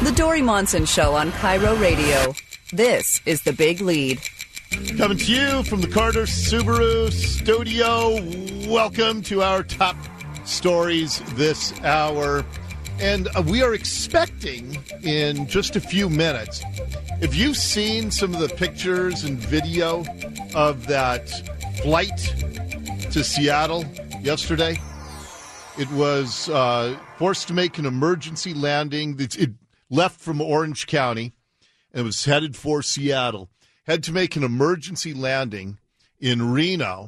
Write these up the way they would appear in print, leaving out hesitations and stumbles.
The Dory Monson Show on Cairo Radio. This is The Big Lead. Coming to you from the Carter Subaru studio. Welcome to our top stories this hour. And we are expecting in just a few minutes. Have you seen some of the pictures and video of that flight to Seattle yesterday? It was forced to make an emergency landing. It left from Orange County and was headed for Seattle. Had to make an emergency landing in Reno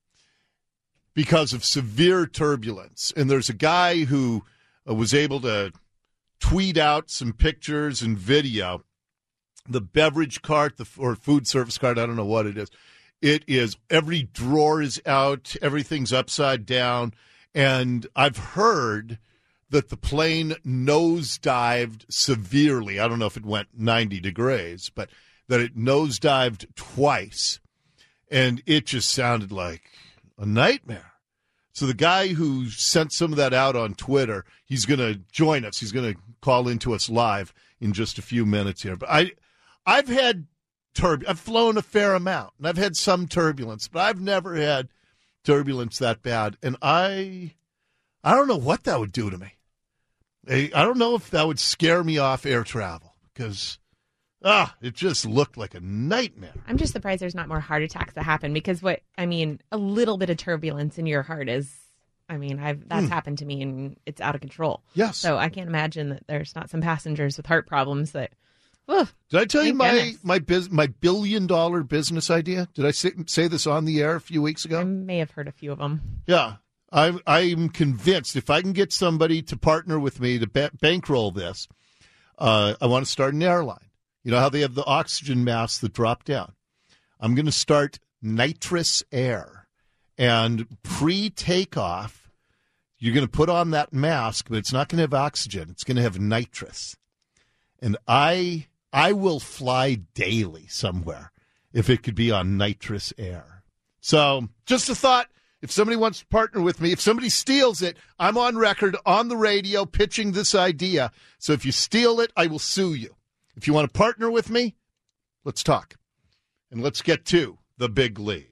because of severe turbulence. And there's a guy who was able to tweet out some pictures and video. The beverage cart, or food service cart, I don't know what it is. It is, every drawer is out, everything's upside down. And I've heard that the plane nosedived severely. I don't know if it went 90 degrees, but that it nosedived twice. And it just sounded like a nightmare. So the guy who sent some of that out on Twitter, he's going to join us. He's going to call into us live in just a few minutes here. But I've had I've flown a fair amount, and I've had some turbulence, but I've never had turbulence that bad. And I don't know what that would do to me. I don't know if that would scare me off air travel, because it just looked like a nightmare. I'm just surprised there's not more heart attacks that happen, because a little bit of turbulence in your heart is, that's happened to me, and it's out of control. Yes. So I can't imagine that there's not some passengers with heart problems that, did I tell you my $1 billion business idea? Did I say this on the air a few weeks ago? I may have heard a few of them. Yeah. I'm convinced if I can get somebody to partner with me to bankroll this, I want to start an airline. You know how they have the oxygen masks that drop down? I'm going to start nitrous air. And pre-takeoff, you're going to put on that mask, but it's not going to have oxygen. It's going to have nitrous. And I will fly daily somewhere if it could be on nitrous air. So just a thought. If somebody wants to partner with me, if somebody steals it, I'm on record on the radio pitching this idea. So if you steal it, I will sue you. If you want to partner with me, let's talk. And let's get to The Big Lead.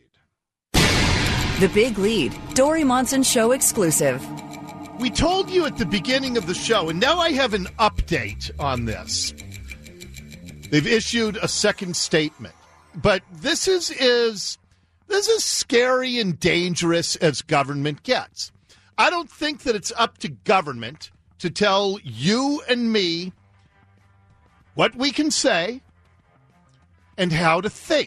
The Big Lead, Dory Monson Show exclusive. We told you at the beginning of the show, and now I have an update on this. They've issued a second statement. But this is as scary and dangerous as government gets. I don't think that it's up to government to tell you and me what we can say and how to think.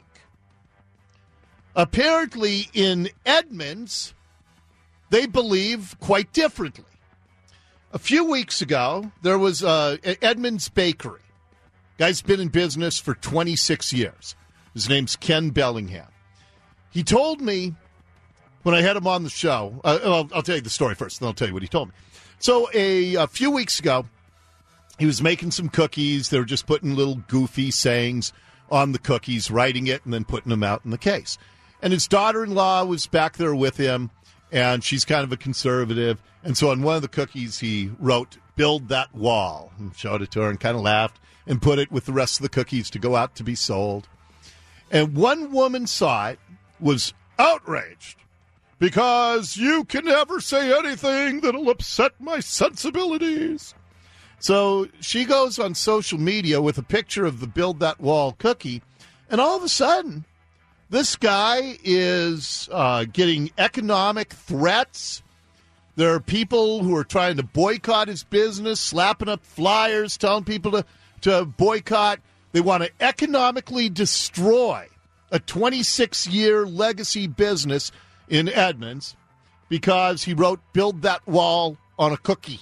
Apparently, in Edmonds, they believe quite differently. A few weeks ago, there was Edmonds Bakery. Guy's been in business for 26 years. His name's Ken Bellingham. He told me when I had him on the show, I'll tell you the story first, then I'll tell you what he told me. So a few weeks ago, he was making some cookies. They were just putting little goofy sayings on the cookies, writing it, and then putting them out in the case. And his daughter-in-law was back there with him, and she's kind of a conservative. And so on one of the cookies, he wrote, "Build that wall," and showed it to her and kind of laughed and put it with the rest of the cookies to go out to be sold. And one woman saw it, was outraged, because you can never say anything that'll upset my sensibilities. So she goes on social media with a picture of the Build That Wall cookie, and all of a sudden, this guy is getting economic threats. There are people who are trying to boycott his business, slapping up flyers, telling people to boycott. They want to economically destroy a 26-year legacy business in Edmonds because he wrote "Build That Wall" on a cookie.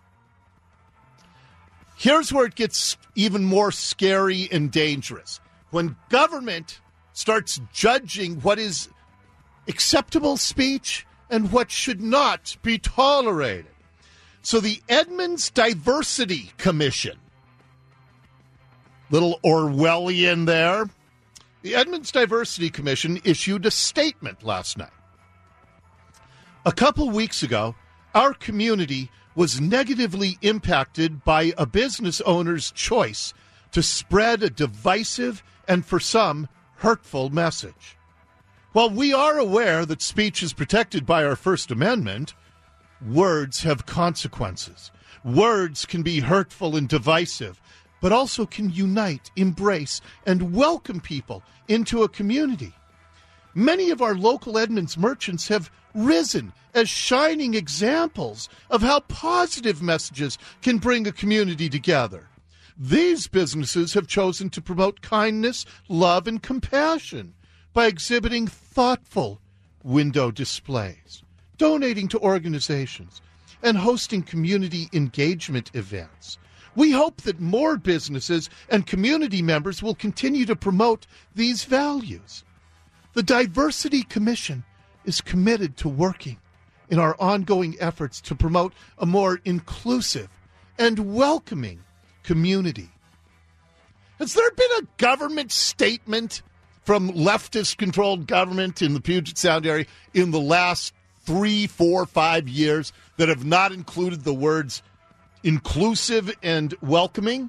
Here's where it gets even more scary and dangerous. When government starts judging what is acceptable speech and what should not be tolerated. So the Edmonds Diversity Commission, little Orwellian there, the Edmonds Diversity Commission issued a statement last night. A couple weeks ago, our community was negatively impacted by a business owner's choice to spread a divisive and, for some, hurtful message. While we are aware that speech is protected by our First Amendment, words have consequences. Words can be hurtful and divisive, but also can unite, embrace, and welcome people into a community. Many of our local Edmonds merchants have risen as shining examples of how positive messages can bring a community together. These businesses have chosen to promote kindness, love, and compassion by exhibiting thoughtful window displays, donating to organizations, and hosting community engagement events. We hope that more businesses and community members will continue to promote these values. The Diversity Commission is committed to working in our ongoing efforts to promote a more inclusive and welcoming community. Has there been a government statement from leftist-controlled government in the Puget Sound area in the last 3, 4, 5 years that have not included the words inclusive and welcoming?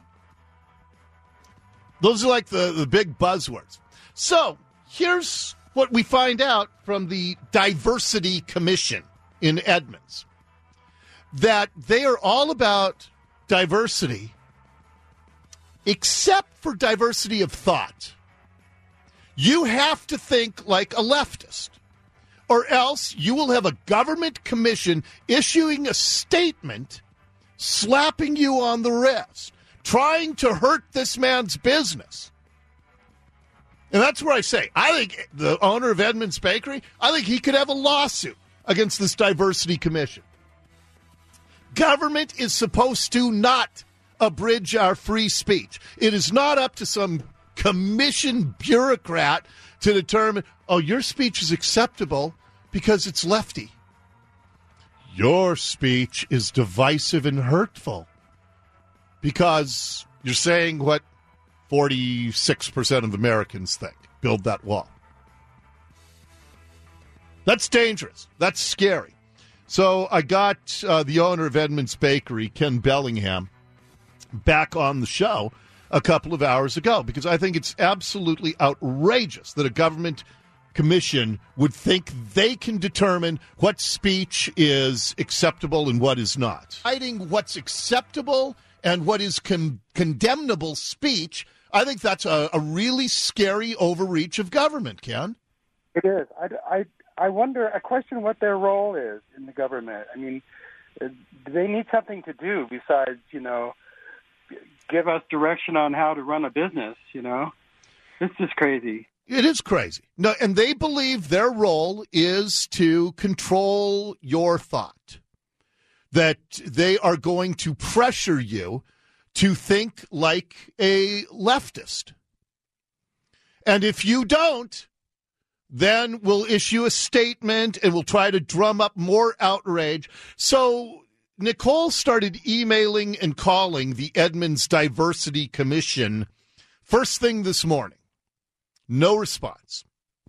Those are like the big buzzwords. So here's what we find out from the Diversity Commission in Edmonds, that they are all about diversity except for diversity of thought. You have to think like a leftist, or else you will have a government commission issuing a statement, slapping you on the wrist, trying to hurt this man's business. And that's where I say, I think the owner of Edmonds Bakery, I think he could have a lawsuit against this Diversity Commission. Government is supposed to not abridge our free speech. It is not up to some commission bureaucrat to determine, oh, your speech is acceptable because it's lefty. Your speech is divisive and hurtful because you're saying what 46% of Americans think. Build that wall. That's dangerous. That's scary. So I got the owner of Edmonds Bakery, Ken Bellingham, back on the show a couple of hours ago because I think it's absolutely outrageous that a government commission would think they can determine what speech is acceptable and what is not. Fighting what's acceptable and what is condemnable speech, I think that's a really scary overreach of government, Ken. It is. I wonder, I question what their role is in the government. I mean, do they need something to do besides, give us direction on how to run a business, It's just crazy. It is crazy. No, and they believe their role is to control your thought, that they are going to pressure you to think like a leftist. And if you don't, then we'll issue a statement and we'll try to drum up more outrage. So Nicole started emailing and calling the Edmonds Diversity Commission first thing this morning. No response.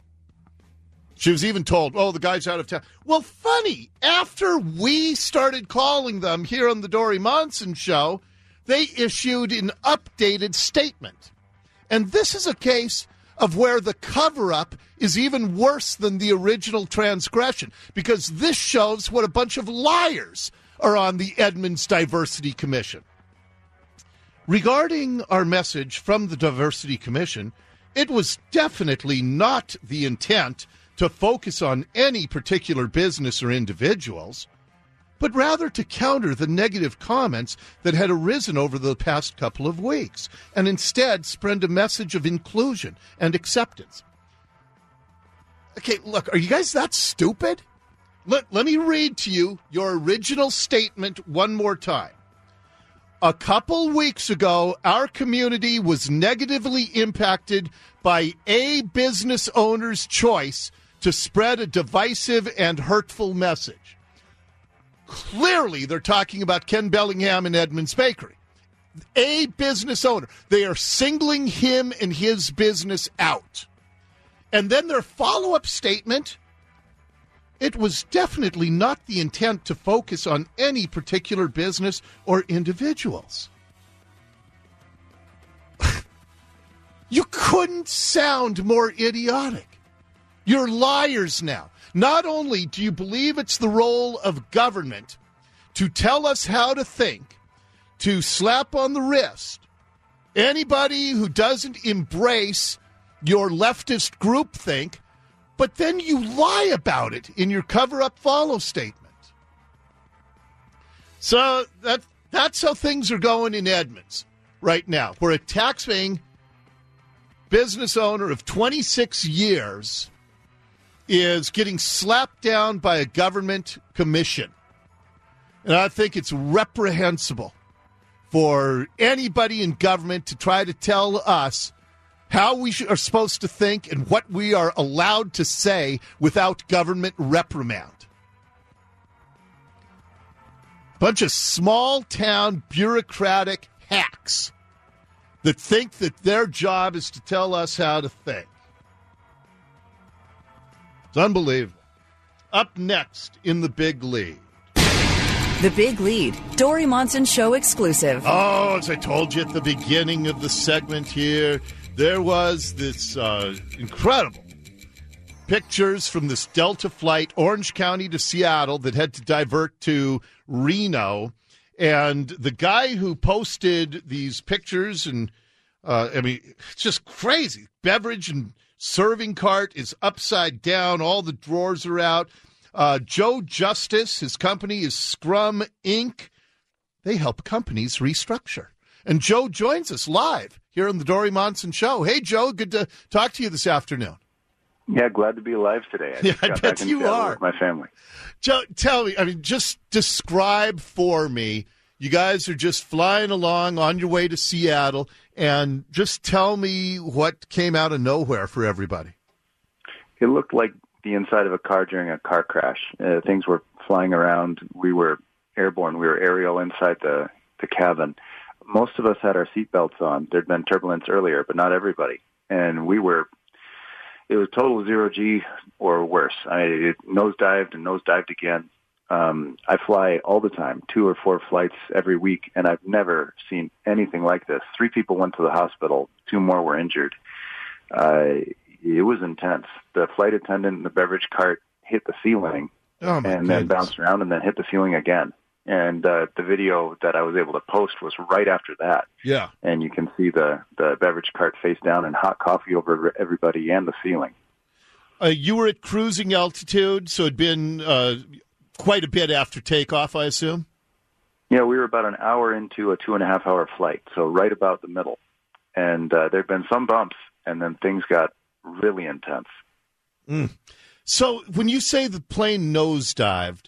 She was even told, oh, the guy's out of town. Well, funny, after we started calling them here on the Dory Monson Show, they issued an updated statement. And this is a case of where the cover-up is even worse than the original transgression, because this shows what a bunch of liars are on the Edmonds Diversity Commission. Regarding our message from the Diversity Commission, it was definitely not the intent to focus on any particular business or individuals, but rather to counter the negative comments that had arisen over the past couple of weeks, and instead spread a message of inclusion and acceptance. Okay, look, are you guys that stupid? Let me read to you your original statement one more time. A couple weeks ago, our community was negatively impacted by a business owner's choice to spread a divisive and hurtful message. Clearly, they're talking about Ken Bellingham and Edmonds Bakery. A business owner. They are singling him and his business out. And then their follow-up statement it was definitely not the intent to focus on any particular business or individuals. You couldn't sound more idiotic. You're liars now. Not only do you believe it's the role of government to tell us how to think, to slap on the wrist anybody who doesn't embrace your leftist groupthink, but then you lie about it in your cover-up follow statement. So that's how things are going in Edmonds right now, where a taxpaying business owner of 26 years is getting slapped down by a government commission. And I think it's reprehensible for anybody in government to try to tell us how we are supposed to think and what we are allowed to say without government reprimand. Bunch of small-town bureaucratic hacks that think that their job is to tell us how to think. It's unbelievable. Up next in the Big Lead. The Big Lead, Dori Monson Show exclusive. Oh, as I told you at the beginning of the segment here, there was this incredible pictures from this Delta flight, Orange County to Seattle, that had to divert to Reno. And the guy who posted these pictures, and it's just crazy. Beverage and serving cart is upside down. All the drawers are out. Joe Justice, his company is Scrum Inc. They help companies restructure. And Joe joins us live here on the Dori Monson Show. Hey, Joe, good to talk to you this afternoon. Yeah, glad to be alive today. I bet you are. With my family. Joe, tell me, just describe for me. You guys are just flying along on your way to Seattle, and just tell me what came out of nowhere for everybody. It looked like the inside of a car during a car crash. Things were flying around. We were airborne. We were aerial inside the cabin. Most of us had our seatbelts on. There'd been turbulence earlier, but not everybody. And it was total zero G or worse. It nosedived and nosedived again. I fly all the time, 2 or 4 flights every week, and I've never seen anything like this. 3 people went to the hospital. 2 more were injured. It was intense. The flight attendant in the beverage cart hit the ceiling then bounced around and then hit the ceiling again. And the video that I was able to post was right after that. Yeah. And you can see the beverage cart face down and hot coffee over everybody and the ceiling. You were at cruising altitude, so it'd been quite a bit after takeoff, I assume? Yeah, we were about an hour into a 2.5-hour flight, so right about the middle. And there'd been some bumps, and then things got really intense. So when you say the plane nosedived,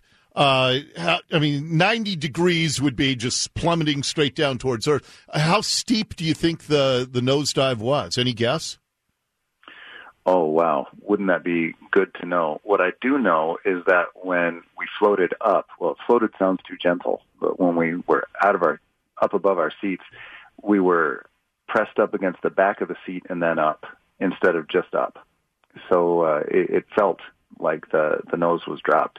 90 degrees would be just plummeting straight down towards Earth. How steep do you think the nosedive was? Any guess? Oh, wow. Wouldn't that be good to know? What I do know is that when we floated up, well, floated sounds too gentle, but when we were up above our seats, we were pressed up against the back of the seat and then up instead of just up. So it felt like the nose was dropped.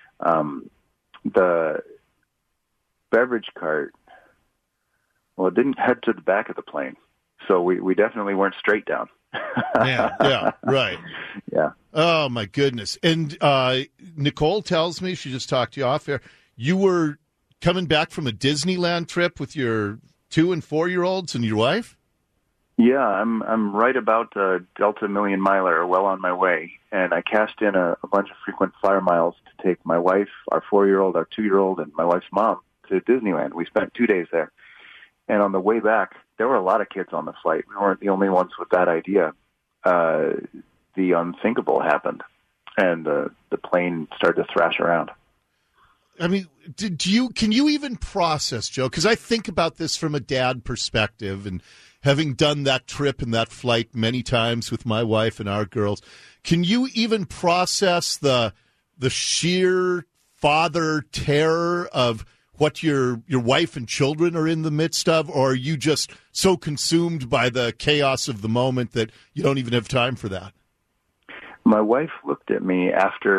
The beverage cart, well, it didn't head to the back of the plane, so we definitely weren't straight down. Yeah, right. Yeah. Oh, my goodness. And Nicole tells me, she just talked to you off air, you were coming back from a Disneyland trip with your 2- and 4-year-olds and your wife? Yeah, I'm right about Delta Million Miler, well on my way, and I cashed in a bunch of frequent flyer miles to take my wife, our 4-year-old, our 2-year-old, and my wife's mom to Disneyland. We spent 2 days there. And on the way back, there were a lot of kids on the flight. We weren't the only ones with that idea. The unthinkable happened, and the plane started to thrash around. I mean, can you even process, Joe? Because I think about this from a dad perspective, and having done that trip and that flight many times with my wife and our girls, can you even process the sheer father terror of what your wife and children are in the midst of, or are you just so consumed by the chaos of the moment that you don't even have time for that? My wife looked at me after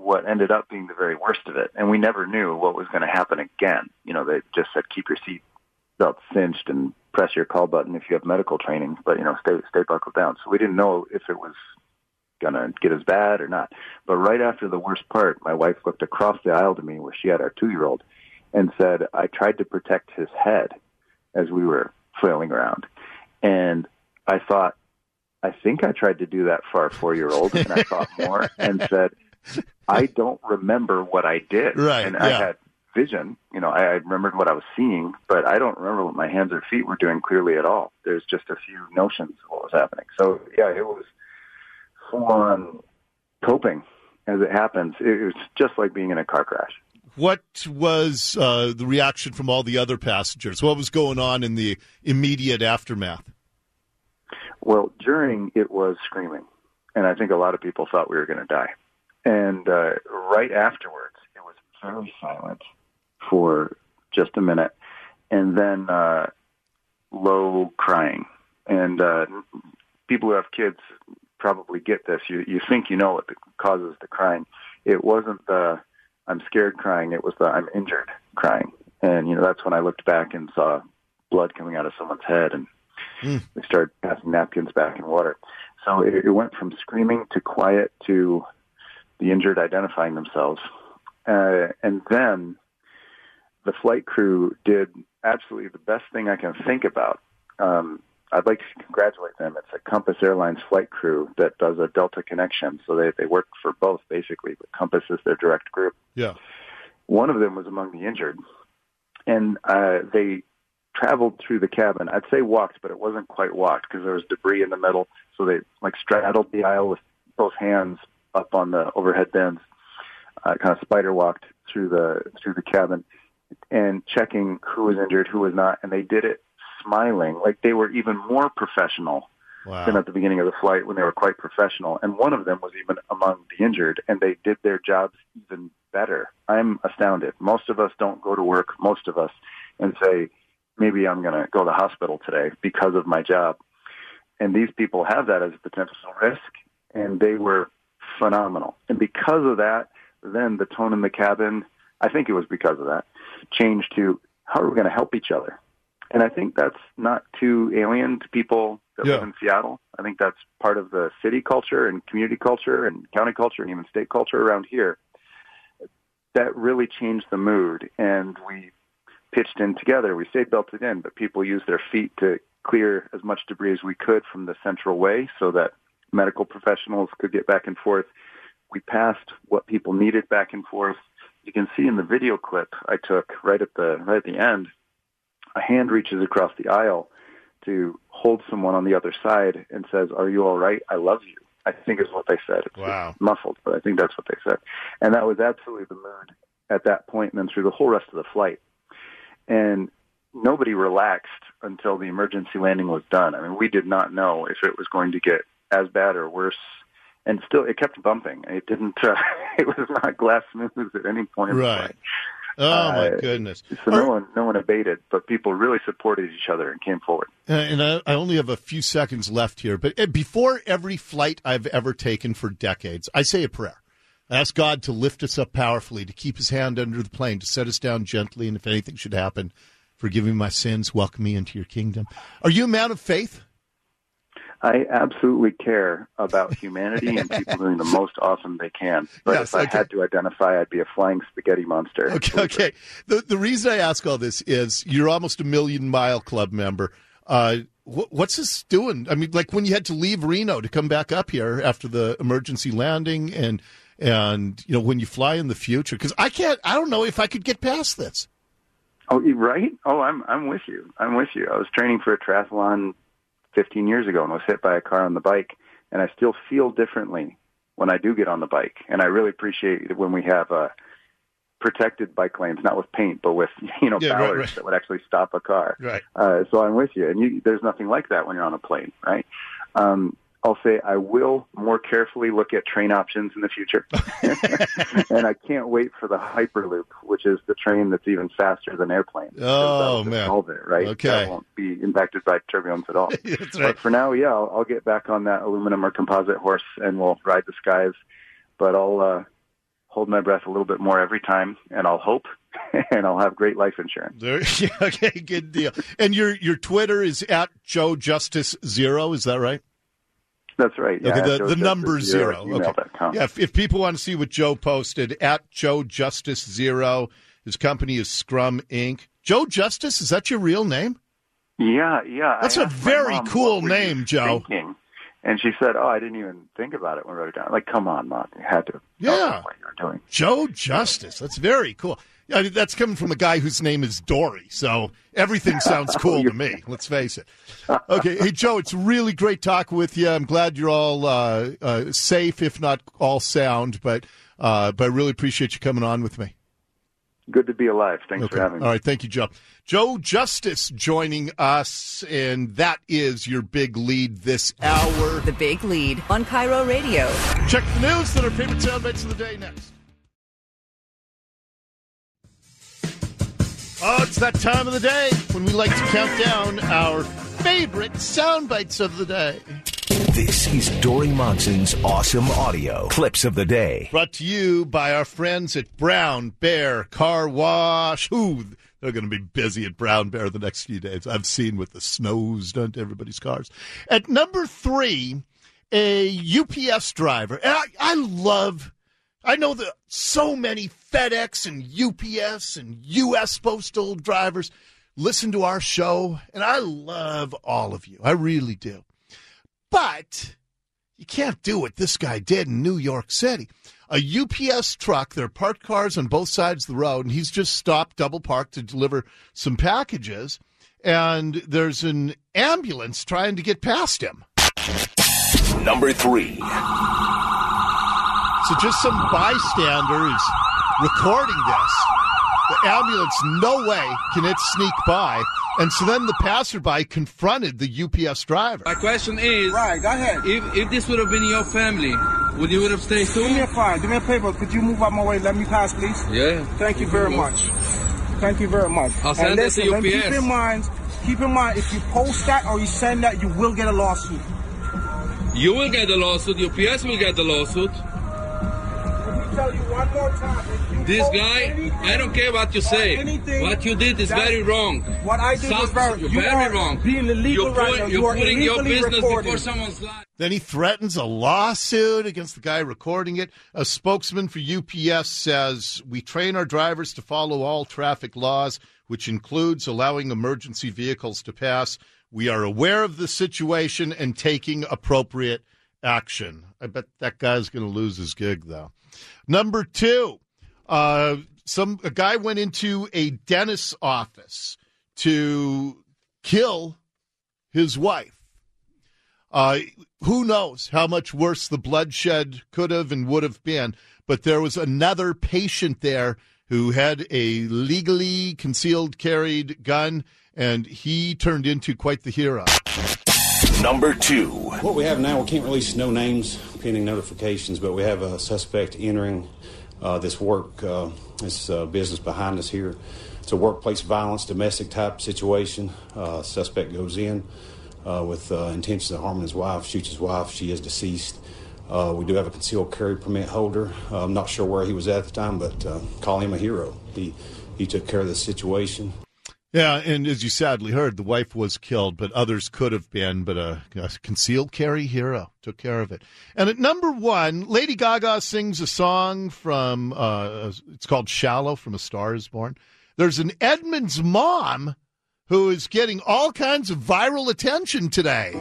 what ended up being the very worst of it. And we never knew what was going to happen again. You know, they just said, keep your seat belt cinched and press your call button if you have medical training, but, you know, stay buckled down. So we didn't know if it was going to get as bad or not. But right after the worst part, my wife looked across the aisle to me where she had our 2-year-old and said, I tried to protect his head as we were flailing around. And I thought, I think I tried to do that for our 4-year-old, and I thought more and said, I don't remember what I did. Right, and yeah. I had vision, you know, I remembered what I was seeing, but I don't remember what my hands or feet were doing clearly at all. There's just a few notions of what was happening. So, yeah, it was full-on coping as it happens. It was just like being in a car crash. What was the reaction from all the other passengers? What was going on in the immediate aftermath? Well, during it was screaming, and I think a lot of people thought we were going to die. And right afterwards, it was very silent for just a minute, and then low crying. And people who have kids probably get this. You think you know what causes the crying. It wasn't the I'm scared crying. It was the I'm injured crying. And, you know, that's when I looked back and saw blood coming out of someone's head, and we started passing napkins back in water. So it went from screaming to quiet to the injured identifying themselves. And then the flight crew did absolutely the best thing I can think about. I'd like to congratulate them. It's a Compass Airlines flight crew that does a Delta connection. So they work for both, basically, but Compass is their direct group. Yeah. One of them was among the injured, and they traveled through the cabin. I'd say walked, but it wasn't quite walked because there was debris in the middle. So they straddled the aisle with both hands up on the overhead bins, kind of spider walked through the cabin and checking who was injured, who was not, and they did it smiling, like they were even more professional than at the beginning of the flight when they were quite professional. And one of them was even among the injured, and they did their jobs even better. I'm astounded. Most of us don't go to work, most of us, and say, maybe I'm going to go to the hospital today because of my job. And these people have that as a potential risk, and they were phenomenal. And because of that, then the tone in the cabin, I think it was because of that, changed to how are we going to help each other? And I think that's not too alien to people that live in Seattle. I think that's part of the city culture and community culture and county culture and even state culture around here. That really changed the mood, and we pitched in together. We stayed belted in, but people used their feet to clear as much debris as we could from the central way so that medical professionals could get back and forth. We passed what people needed back and forth. You can see in the video clip I took right at the end, a hand reaches across the aisle to hold someone on the other side and says, "Are you all right? I love you." I think is what they said. It's muffled, but I think that's what they said. And that was absolutely the mood at that point and then through the whole rest of the flight. And nobody relaxed until the emergency landing was done. I mean, we did not know if it was going to get as bad or worse. And still, it kept bumping. It didn't. It was not glass smooth at any point in the flight. Oh, my goodness. So no one abated, but people really supported each other and came forward. And I only have a few seconds left here, but before every flight I've ever taken for decades, I say a prayer. I ask God to lift us up powerfully, to keep his hand under the plane, to set us down gently, and if anything should happen, forgive me my sins, welcome me into your kingdom. Are you a man of faith? I absolutely care about humanity and people doing the most awesome they can. But if I had to identify, I'd be a flying spaghetti monster. Okay. The reason I ask all this is you're almost a Million Mile Club member. What's this doing? I mean, like when you had to leave Reno to come back up here after the emergency landing and you know, when you fly in the future, because I don't know if I could get past this. Oh, right? Oh, I'm with you. I was training for a triathlon 15 years ago and was hit by a car on the bike, and I still feel differently when I do get on the bike. And I really appreciate it when we have protected bike lanes, not with paint, but with ballards that would actually stop a car. Right. So I'm with you, and there's nothing like that when you're on a plane, right? I'll say I will more carefully look at train options in the future. And I can't wait for the Hyperloop, which is the train that's even faster than airplanes. Oh, man. Solve it, right? Okay. That won't be impacted by turbulence at all. That's right. But for now, I'll get back on that aluminum or composite horse and we'll ride the skies. But I'll hold my breath a little bit more every time, and I'll hope, and I'll have great life insurance. Okay, good deal. And your Twitter is at JoeJustice0, is that right? That's right. Yeah, okay, the number 0. Okay. Yeah, if people want to see what Joe posted, at JoeJustice0. His company is Scrum Inc. Joe Justice, is that your real name? Yeah. That's a very cool name, Joe. Thinking? And she said, I didn't even think about it when we wrote it down. Like, come on, Mom. You had to know what you were doing. Joe Justice. That's very cool. Yeah, that's coming from a guy whose name is Dory, so everything sounds cool to me. Let's face it. Okay. Hey, Joe, it's really great talking with you. I'm glad you're all safe, if not all sound, but I really appreciate you coming on with me. Good to be alive. Thanks for having me. All right. Thank you, Joe. Joe Justice joining us, and that is your big lead this hour. The Big Lead on Cairo Radio. Check the news that our favorite soundbites of the day next. Oh, it's that time of the day when we like to count down our favorite soundbites of the day. This is Dory Monson's Awesome Audio Clips of the Day. Brought to you by our friends at Brown Bear Car Wash. Ooh, they're going to be busy at Brown Bear the next few days. I've seen what the snow's done to everybody's cars. At number 3, a UPS driver. And I know that so many FedEx and UPS and U.S. Postal drivers listen to our show, and I love all of you. I really do. But you can't do what this guy did in New York City. A UPS truck, there are parked cars on both sides of the road, and he's just stopped double parked to deliver some packages, and there's an ambulance trying to get past him. Number 3. So just some bystander is recording this. The ambulance, no way can it sneak by. And so then the passerby confronted the UPS driver. My question is, Right, go ahead. if this would have been your family, would you have stayed too? Do me a favor. Do me a favor. Could you move out my way? Let me pass, please. Yeah. Thank you very much. Thank you very much. I'll send that to UPS. Keep in mind, if you post that or you send that, you will get a lawsuit. You will get the lawsuit. UPS will get the lawsuit. Let me tell you one more time. This guy, I don't care what you say. What you did is very wrong. What I did was very wrong. Being illegal right now. You're putting your business recording. before someone's life. Then he threatens a lawsuit against the guy recording it. A spokesman for UPS says, "We train our drivers to follow all traffic laws, which includes allowing emergency vehicles to pass. We are aware of the situation and taking appropriate action." I bet that guy's going to lose his gig, though. Number 2, a guy went into a dentist's office to kill his wife. Who knows how much worse the bloodshed could have and would have been, but there was another patient there who had a legally concealed carried gun, and he turned into quite the hero. Number 2. What we have now, we can't release no names pending notifications, but we have a suspect entering this business behind us here. It's a workplace violence, domestic type situation. Suspect goes in with intention of harming his wife, shoots his wife. She is deceased. We do have a concealed carry permit holder. I'm not sure where he was at the time, but call him a hero. He took care of the situation. Yeah, and as you sadly heard, the wife was killed, but others could have been, but a concealed carry hero took care of it. And at number 1, Lady Gaga sings a song from, it's called Shallow from A Star Is Born. There's an Edmonds mom who is getting all kinds of viral attention today.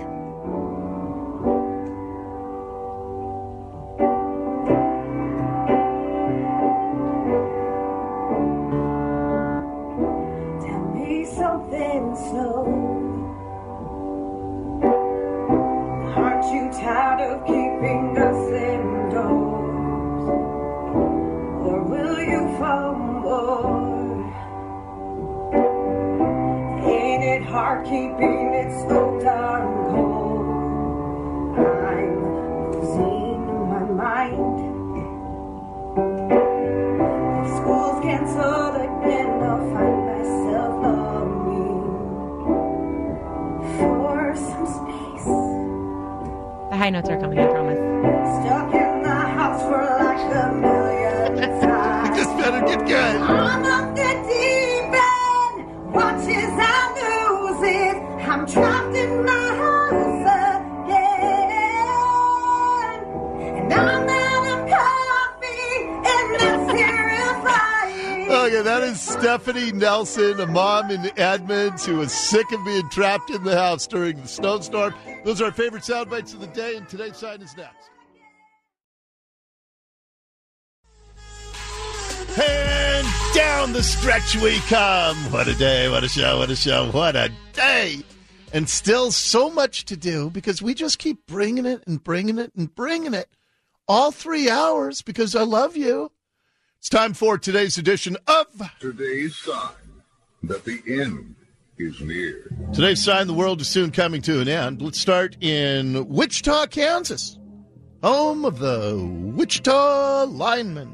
Aren't you tired of keeping us indoors? Or will you fumble? Ain't it hard keeping it so darn cold? I'm losing my mind. If school's canceled again, I'll find myself longing for some space. The high notes are coming, I promise. Stuck in the house for like a million is Stephanie Nelson, a mom in Edmonds who is sick of being trapped in the house during the snowstorm. Those are our favorite sound bites of the day, and today's sign is next. And down the stretch we come. What a day, what a show, what a show, what a day. And still so much to do because we just keep bringing it and bringing it and bringing it all 3 hours because I love you. It's time for today's edition of Today's Sign that the end is near. Today's sign the world is soon coming to an end. Let's start in Wichita, Kansas, home of the Wichita linemen.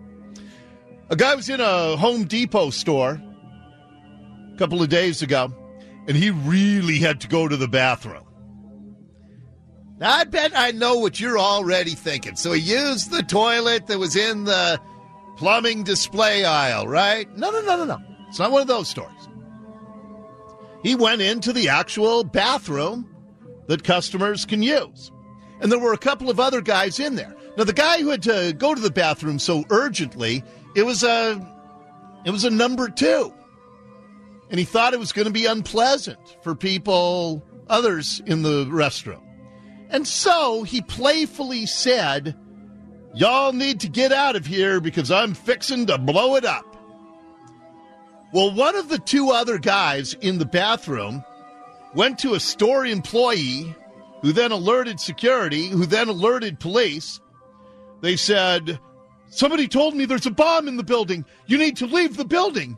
A guy was in a Home Depot store a couple of days ago, and he really had to go to the bathroom. Now, I bet I know what you're already thinking. So he used the toilet that was in the plumbing display aisle, right? No. It's not one of those stores. He went into the actual bathroom that customers can use. And there were a couple of other guys in there. Now, the guy who had to go to the bathroom so urgently, it was a number 2. And he thought it was going to be unpleasant for others in the restroom. And so he playfully said, "Y'all need to get out of here because I'm fixing to blow it up." Well, one of the 2 other guys in the bathroom went to a store employee who then alerted security, who then alerted police. They said, "Somebody told me there's a bomb in the building. You need to leave the building."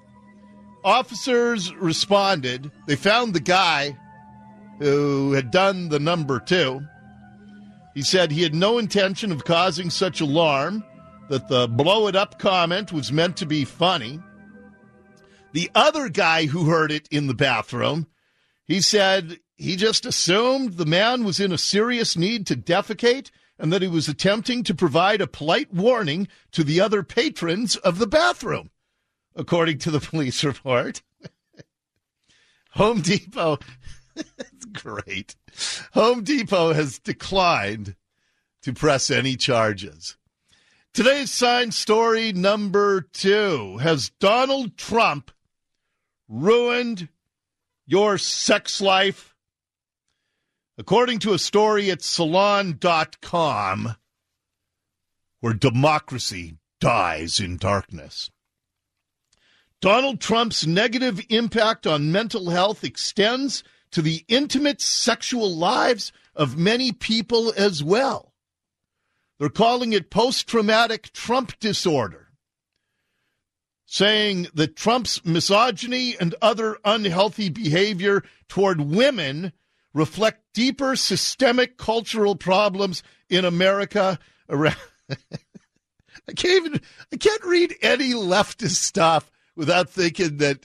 Officers responded. They found the guy who had done the number 2. He said he had no intention of causing such alarm, that the blow it up comment was meant to be funny. The other guy who heard it in the bathroom, he said he just assumed the man was in a serious need to defecate and that he was attempting to provide a polite warning to the other patrons of the bathroom, according to the police report. Home Depot, that's great. Home Depot has declined to press any charges. Today's sign story number 2. Has Donald Trump ruined your sex life? According to a story at Salon.com, where democracy dies in darkness. Donald Trump's negative impact on mental health extends to the intimate sexual lives of many people as well. They're calling it post-traumatic Trump disorder, saying that Trump's misogyny and other unhealthy behavior toward women reflect deeper systemic cultural problems in America around. I can't read any leftist stuff without thinking that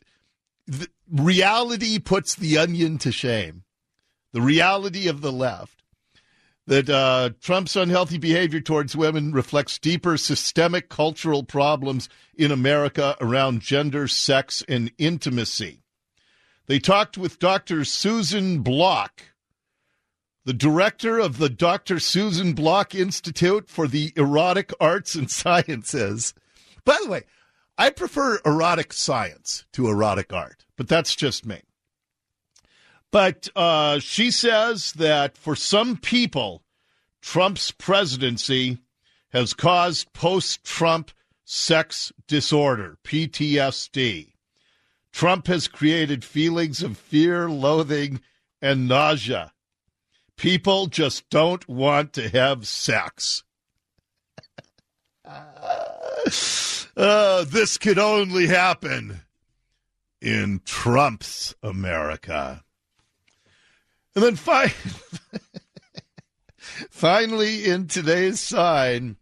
reality puts the onion to shame. The reality of the left. That Trump's unhealthy behavior towards women reflects deeper systemic cultural problems in America around gender, sex, and intimacy. They talked with Dr. Susan Block, the director of the Dr. Susan Block Institute for the Erotic Arts and Sciences. By the way, I prefer erotic science to erotic art, but that's just me. But she says that for some people, Trump's presidency has caused post-Trump sex disorder, PTSD. Trump has created feelings of fear, loathing, and nausea. People just don't want to have sex. This could only happen in Trump's America. And then finally, in today's sign,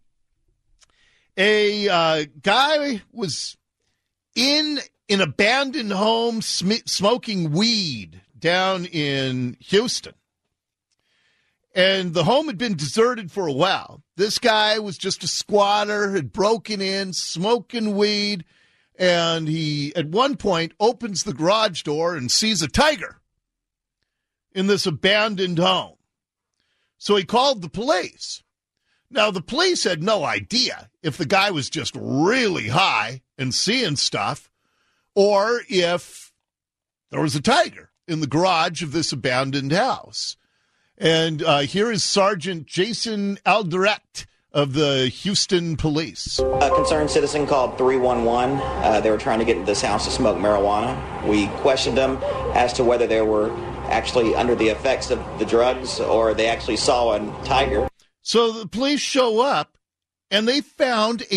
a guy was in an abandoned home smoking weed down in Houston. And the home had been deserted for a while. This guy was just a squatter, had broken in, smoking weed, and he, at one point, opens the garage door and sees a tiger in this abandoned home. So he called the police. Now, the police had no idea if the guy was just really high and seeing stuff, or if there was a tiger in the garage of this abandoned house. And here is Sergeant Jason Alderette of the Houston Police. A concerned citizen called 311. They were trying to get into this house to smoke marijuana. We questioned them as to whether they were actually under the effects of the drugs or they actually saw a tiger. So the police show up, and they found a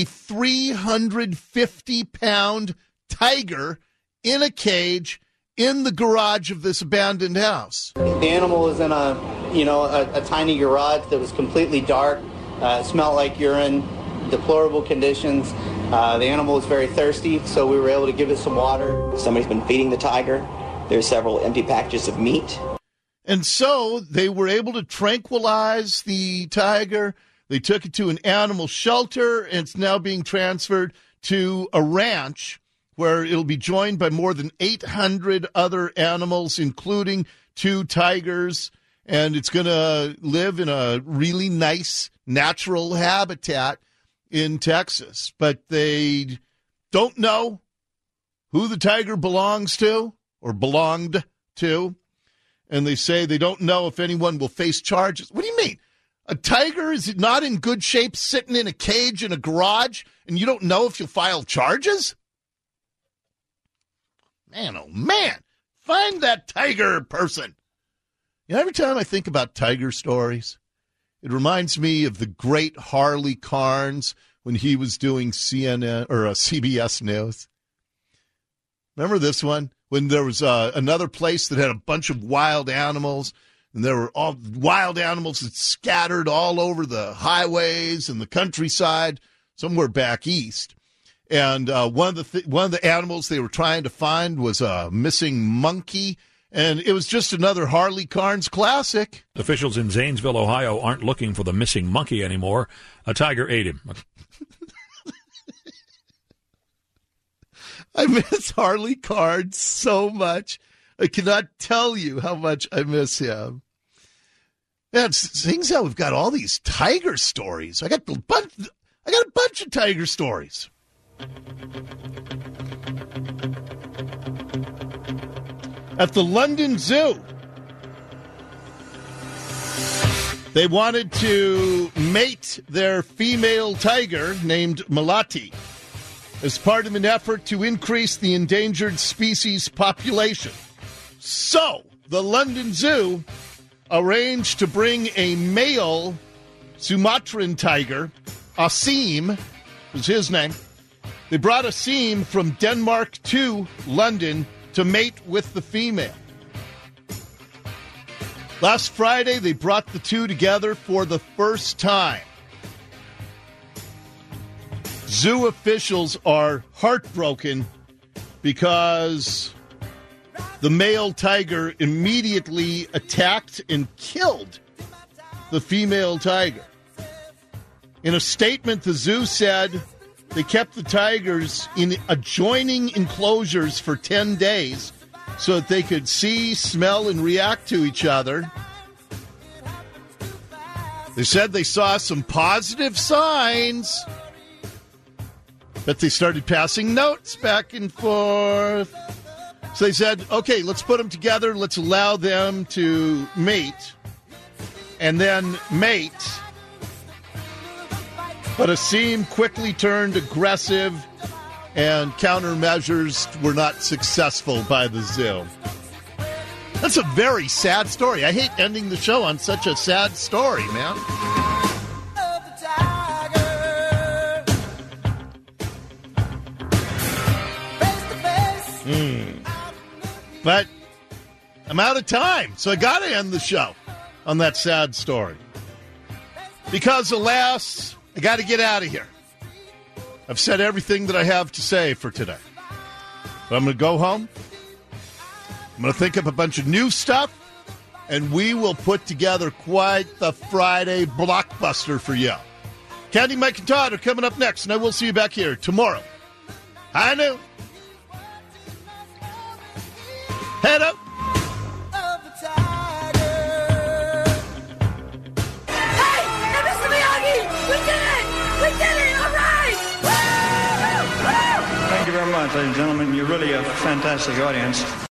350-pound tiger in a cage in the garage of this abandoned house. The animal was in a tiny garage that was completely dark. Smelled like urine, deplorable conditions. The animal was very thirsty, so we were able to give it some water. Somebody's been feeding the tiger. There's several empty packages of meat. And so they were able to tranquilize the tiger. They took it to an animal shelter, and it's now being transferred to a ranch where it'll be joined by more than 800 other animals, including 2 tigers. And it's going to live in a really nice natural habitat in Texas. But they don't know who the tiger belongs to or belonged to. And they say they don't know if anyone will face charges. What do you mean? A tiger is not in good shape sitting in a cage in a garage, and you don't know if you'll file charges? Man, oh man, find that tiger person. You know, every time I think about tiger stories, it reminds me of the great Harley Carnes when he was doing CNN or CBS News. Remember this one? When there was another place that had a bunch of wild animals, and there were all wild animals that scattered all over the highways and the countryside, somewhere back east. And one of the animals they were trying to find was a missing monkey, and it was just another Harley Carnes classic. Officials in Zanesville, Ohio, aren't looking for the missing monkey anymore. A tiger ate him. I miss Harley Carnes so much. I cannot tell you how much I miss him. Man, seeing how we've got all these tiger stories. I got a bunch of tiger stories. At the London Zoo, they wanted to mate their female tiger named Melati as part of an effort to increase the endangered species population. So, the London Zoo arranged to bring a male Sumatran tiger, Asim was his name. They brought Asim from Denmark to London to mate with the female. Last Friday, they brought the two together for the first time. Zoo officials are heartbroken because the male tiger immediately attacked and killed the female tiger. In a statement, the zoo said they kept the tigers in adjoining enclosures for 10 days so that they could see, smell, and react to each other. They said they saw some positive signs, but they started passing notes back and forth. So they said, okay, let's put them together. Let's allow them to mate and then mate. But Asim quickly turned aggressive, and countermeasures were not successful by the zoo. That's a very sad story. I hate ending the show on such a sad story, man. But I'm out of time, so I got to end the show on that sad story. Because, alas, I got to get out of here. I've said everything that I have to say for today. But I'm going to go home. I'm going to think up a bunch of new stuff, and we will put together quite the Friday blockbuster for you. Candy, Mike, and Todd are coming up next, and I will see you back here tomorrow. High noon. Head up. Hey, Mr. Miyagi! We did it! We did it! All right! Woo! Woo! Thank you very much, ladies and gentlemen. You're really a fantastic audience.